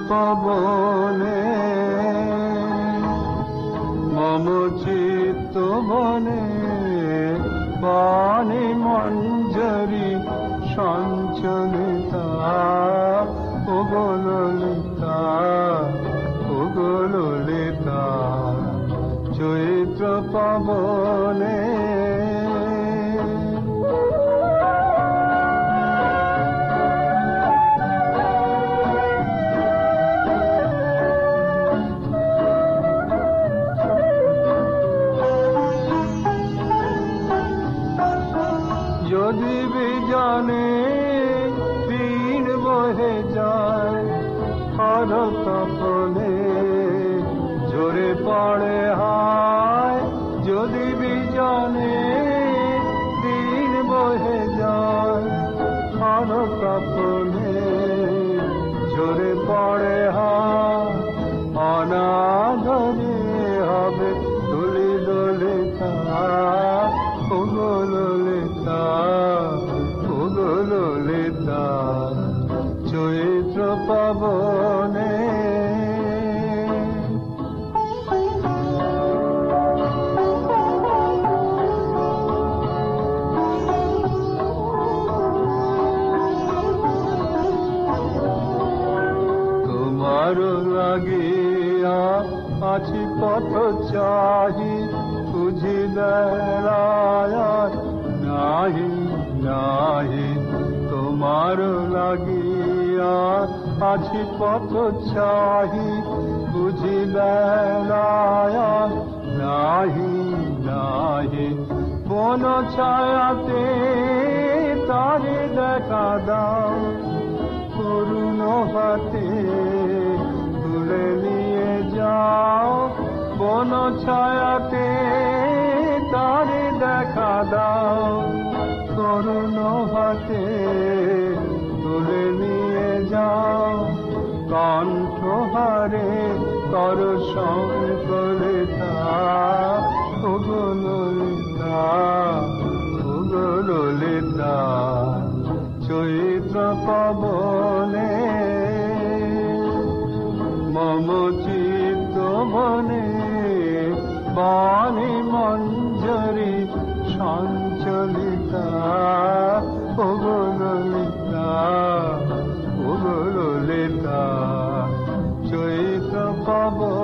পবনে মম চিত্ত বনে বাণী মঞ্জরি সঞ্চলিতা ও গো ললিতা, ও গো ললিতা, চৈত্র পবনে যদি বিজানে দিন বহে যায় হর তপনে জোরে পড়ে হায়, যদি বিজানে দিন বহে যায় হর তপনে জোরে পড়ে হায়, অনাদরে হবে দোলে দোলে তার, ও গো ললিতা, ও গো ললিতা, চৈত্র পবনে তোমার লাগিয়া আছি পথ চাহি, বুঝি বেড়ায় নাহি নাহি, তোমার লাগিয়া আছি পথ চাহি, বুঝি বেড়ায় নাহি নাহি, বন ছায়াতে তারে দেখা দাও, করুণ হাতে তুলে নিয়ে যাও, বন ছায়াতে তারে দেখা দাও, করুণ হাতে তুলে নিয়ে যাও, কণ্ঠহারে কর সংকলিতা, ও গো ললিতা, ও গো ললিতা, চৈত্র পবনে মম চিত্ত বনে বাণী মঞ্জরি সঞ্চলিতা, ও গো ললিতা, ও গো ললিতা, চৈত্র পবনে।